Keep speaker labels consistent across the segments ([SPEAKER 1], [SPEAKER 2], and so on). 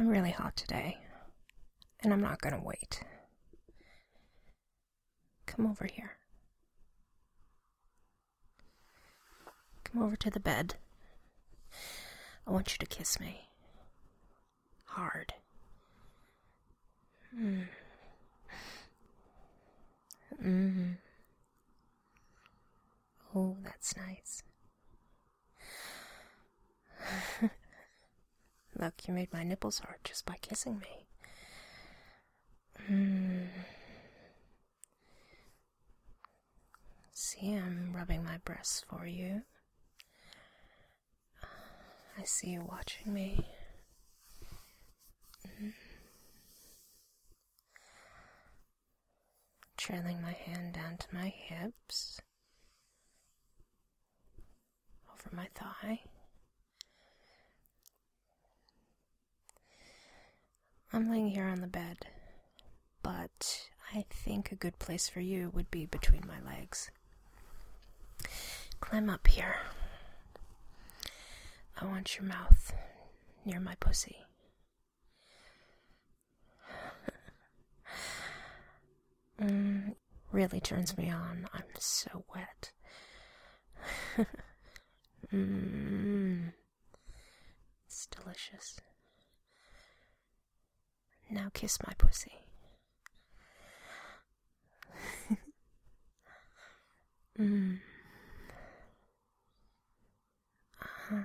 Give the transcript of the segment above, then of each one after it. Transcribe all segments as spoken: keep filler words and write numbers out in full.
[SPEAKER 1] really hot today, and I'm not gonna wait. Come over here. Come over to the bed. I want you to kiss me. Hard. Mm. Mm. Oh, that's nice. Look, you made my nipples hard just by kissing me. Mm. See, I'm rubbing my breasts for you. I see you watching me. Mm. Trailing my hand down to my hips, over my thigh. I'm laying here on the bed, but I think a good place for you would be between my legs. Climb up here. I want your mouth near my pussy. mm, really turns me on. I'm so wet. mm, it's delicious. Now kiss my pussy. mm. Uh-huh.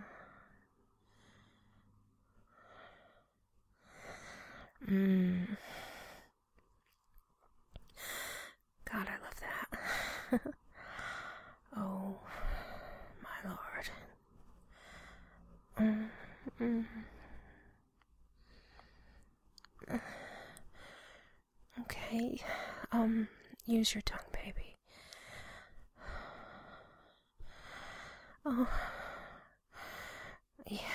[SPEAKER 1] Mm. God, I love that. Oh, my Lord. Mm. Mm. Okay, um, use your tongue, baby. Oh, yeah.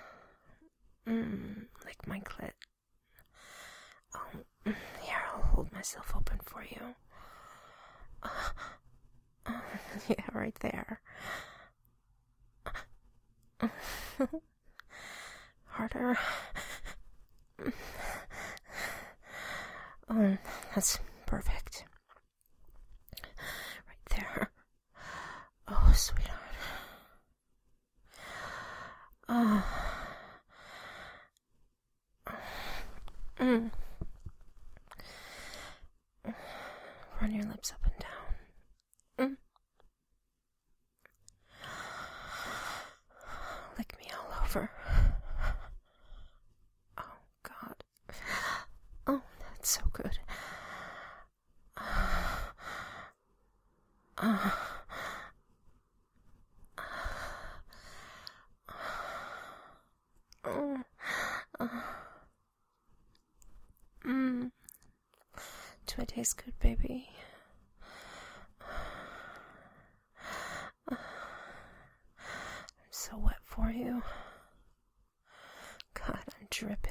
[SPEAKER 1] Mm, like my clit. Um, here, I'll hold myself open for you. Uh, uh, yeah, right there. Harder. Oh, that's perfect. Right there. Oh, sweetheart. Oh. Mm. Run your lips up and down. Mm. Lick me all over. Oh, God. Oh, that's so good. Uh, uh, uh, mm. Do I taste good, baby? I'm so wet for you. God, I'm dripping.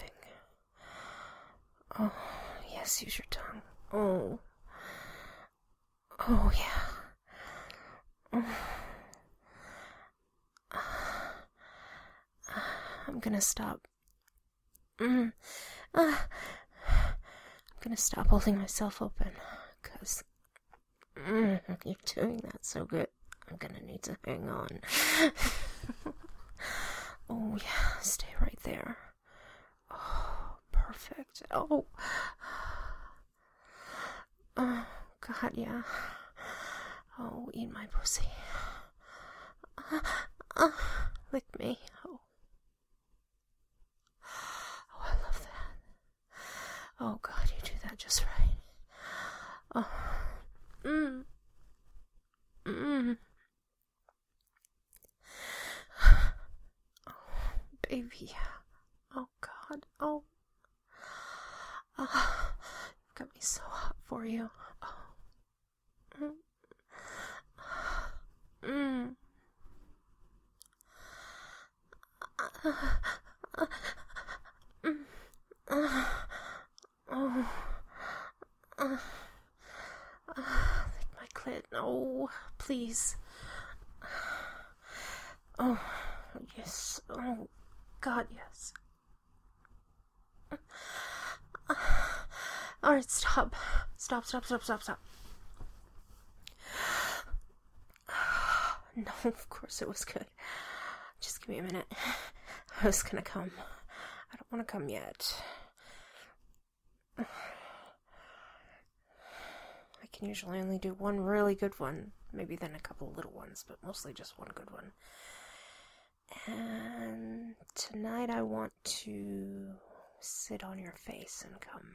[SPEAKER 1] Oh, yes, use your tongue. Oh. Oh, yeah. Oh. I'm gonna stop. Mm. Uh. I'm gonna stop holding myself open, because mm, you're doing that so good. I'm gonna need to hang on. Oh, yeah, stay right there. Oh, perfect. Oh. Oh, God, yeah. Oh, eat my pussy. Uh, uh, lick me. Oh. Oh, I love that. Oh, God, you do that just right. Oh. Mm. Mm. Oh, baby. Oh, God. Oh. Oh. You've got me so hot for you. Oh. Mm. Mm. Uh, uh, mm. uh, oh. Uh, uh, lick my clit. Oh, please. Oh, yes. Oh, God, yes. Alright, stop. Stop, stop, stop, stop, stop. No, of course it was good. Just give me a minute. I was gonna come. I don't want to come yet. I can usually only do one really good one. Maybe then a couple little ones, but mostly just one good one. And tonight I want to sit on your face and come.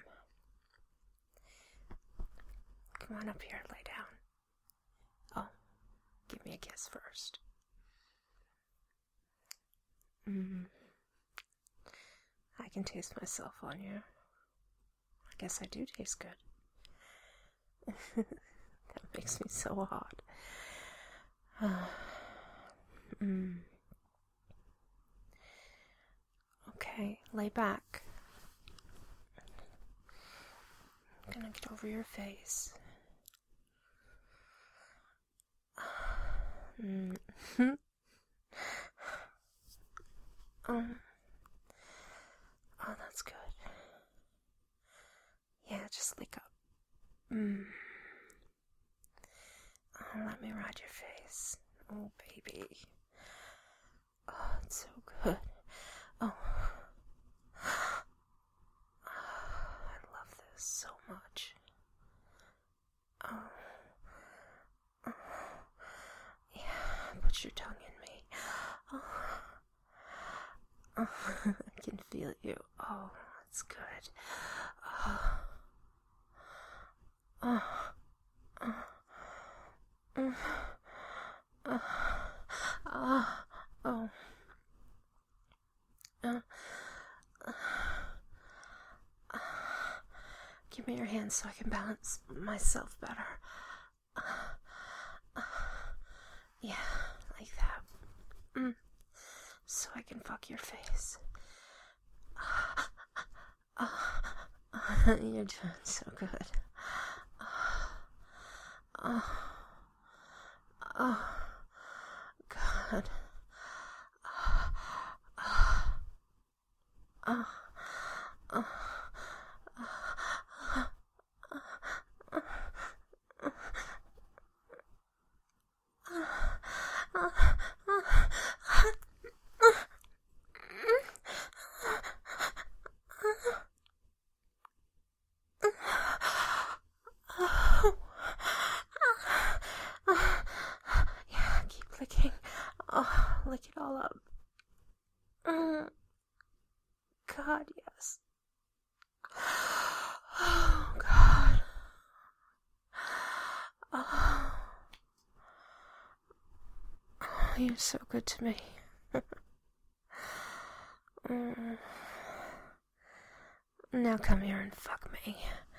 [SPEAKER 1] Come on up here, lay down. Oh, give me a kiss first. Mm. I can taste myself on you. I guess I do taste good. That makes me so hot. mm. Okay, lay back. I'm gonna get over your face. Mm. um. Oh, that's good. Yeah, just lick up. Mm. Oh, let me ride your face. Oh, baby. Oh, it's so good. Oh. I love this so much. Oh. Oh. Yeah, put your tongue in me. Oh. Oh. I can feel you. Oh, that's good. Oh. Oh. Oh. Mm. Oh. Oh. Oh. Uh. Uh. Give me your hands so I can balance myself better. Uh. Uh. Yeah, like that. Mm. So I can fuck your face. Uh. Uh. You're doing so good. Oh, oh, God. Oh, oh, oh, oh, lick it all up. Mm. God, yes. Oh, God. Oh. Oh, you're so good to me. mm. Now come here and fuck me.